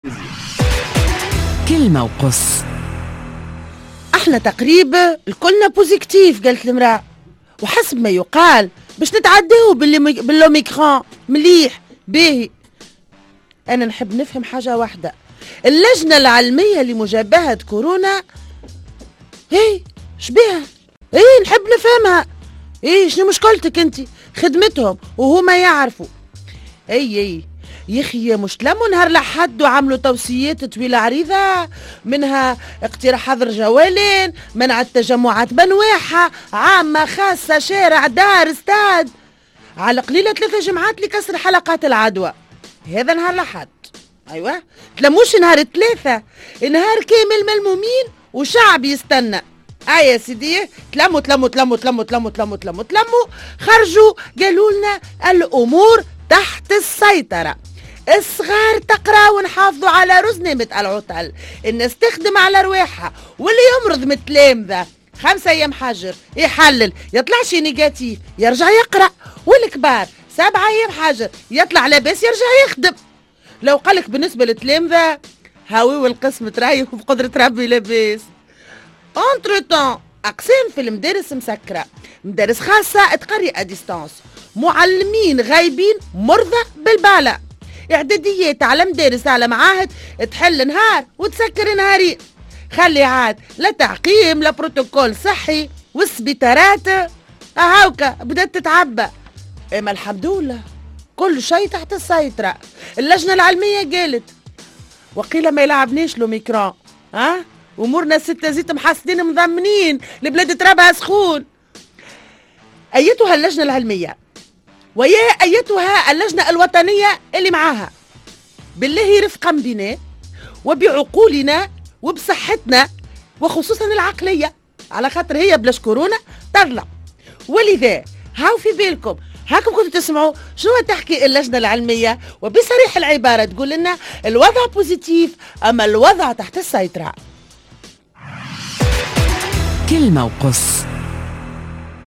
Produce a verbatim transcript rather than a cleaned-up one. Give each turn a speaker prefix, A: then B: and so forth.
A: كلمة وقص.
B: احنا تقريبا الكلنا بوزيكتيف، قالت المرأة، وحسب ما يقال باش نتعداو باللوميكرون. مليح باهي. انا نحب نفهم حاجة واحدة، اللجنة العلمية لمجابهة كورونا هي شبيها؟ ايه نحب نفهمها. ايه شنو مشكلتك انت؟ خدمتهم وهما يعرفوا. اي اي يخي مش تلموا نهار لحد وعملوا توصيات طويلة عريضة، منها اقتراح حظر جوالين، منع التجمعات بنواحة، عامة خاصة، شارع، دار، استاد، على قليلة ثلاثة جمعات لكسر حلقات العدوى. هذا نهار لحد. ايوه تلموش نهار ثلاثة، نهار كامل ملمومين وشعب يستنى. اي يا سيدي تلموا تلموا تلموا تلموا تلموا تلموا تلموا تلموا خرجوا قالوا لنا الامور تحت السيطرة، الصغار تقرا ونحافظوا على رزنامة العطل، الناس تخدم على رواحها، واللي يمرض من التلامذة خمسة ايام حجر يحلل يطلع شي نيجاتيف يرجع يقرا، والكبار سبعة ايام حجر يطلع لاباس يرجع يخدم. لو قالك بالنسبة للتلامذة هاوي والقسم تريح وبقدرة ربي لاباس. انترتان اقسام في المدارس مسكرة، مدارس خاصة تقري اديستانس، معلمين غايبين مرضى بالبالة، اعداديات على مدارس على معاهد تحل نهار وتسكر نهارين. خلي عاد لا تعقيم لا بروتوكول صحي، والسبيطارات هاوكا بدات تتعبى. اما الحمد لله كل شيء تحت السيطرة. اللجنة العلمية قالت وقيل ما يلعبنيش لوميكرون، ها امورنا ستة زيت محسنين مضمنين، البلاد ترابها سخون. ايتها اللجنة العلمية ويا ايتها اللجنة الوطنية اللي معاها، بالله رفقا بنا وبعقولنا وبصحتنا وخصوصا العقلية، على خاطر هي بلاش كورونا تظلم. ولذا هاو في بالكم، هاكم كنتوا تسمعوا شنو تحكي اللجنة العلمية، وبصريح العبارة تقول لنا الوضع بوزيتيف اما الوضع تحت السيطرة.
A: كلمة وقص.